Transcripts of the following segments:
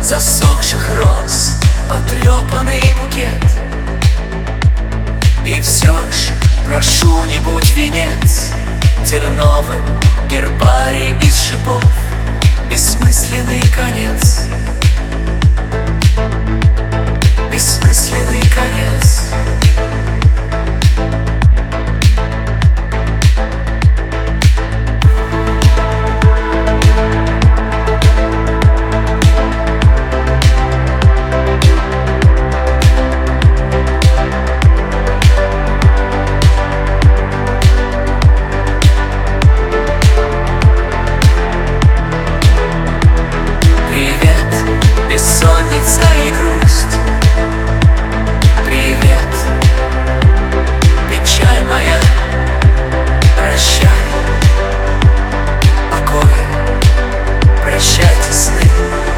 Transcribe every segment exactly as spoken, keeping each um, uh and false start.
засохших роз, потрепанный букет. И все ж прошу, не будь венец терновым, гербарий из шипов, бессмысленный конец. Бессмысленный конец. Бессонница и грусть. Привет, печаль моя. Прощай, покой. Прощайте сны.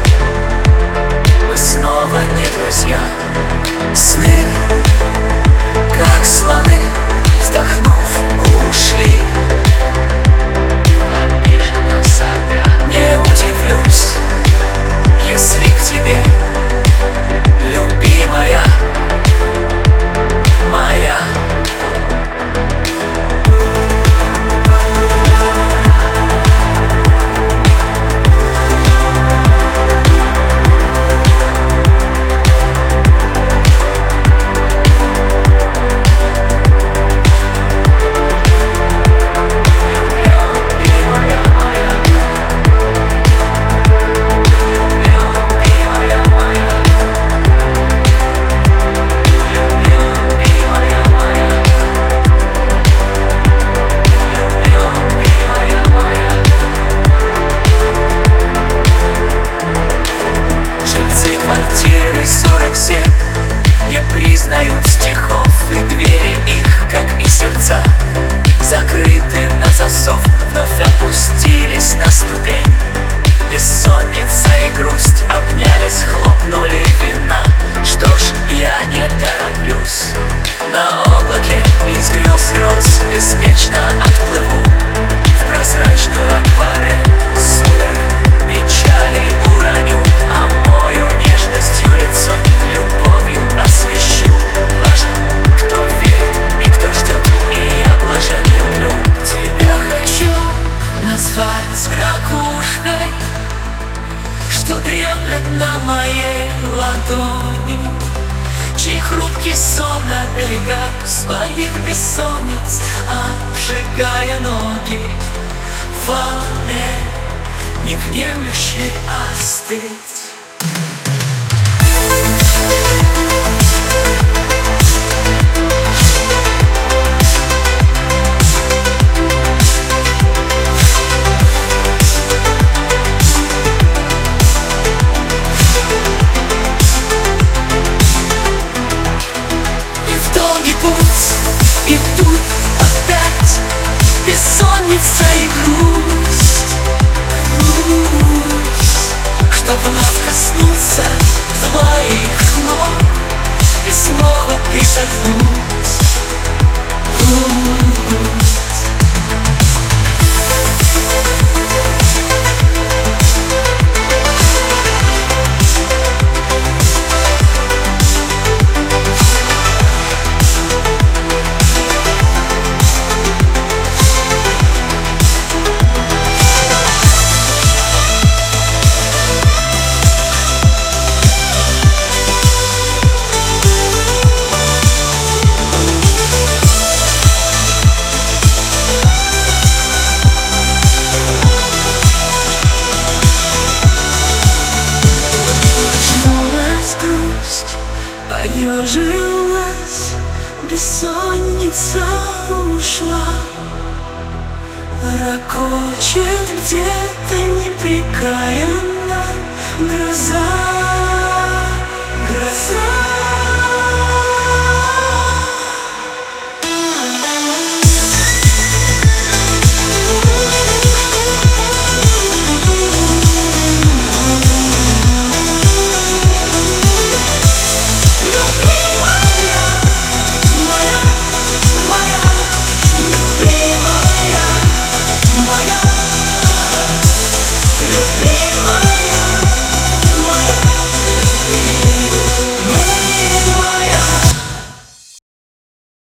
Вы снова не друзья. Сны, как слоны, вздохнув, ушли. Обиженно сопя, не удивлюсь, если к тебе, любимая моя. Квартиры сорок семь не признают стихов, и двери их, как и сердца, закрыты на засов, вновь опустились на ступень. Бессонница и грусть обнялись, хлопнули вина. Что ж, я не тороплюсь. На облаке из грез роз беспечно отплыву в прозрачную акварель сударь. Печали уроню, омою нежностью лицо, любовью освещу. Важно, кто верит и кто ждет, и я блажен люблю. Тебя хочу назвать ракушкой, что дремлет на моей ладони, чей хрупкий сон на берегах своих бессонниц, обжигая ноги в волне, не внемлющей остыть. И тут опять бессонница и грусть, грусть, что вновь коснуться твоих ног и снова пришагнуть. Поежилась, бессонница ушла, ракочет где-то непрекаянно гроза.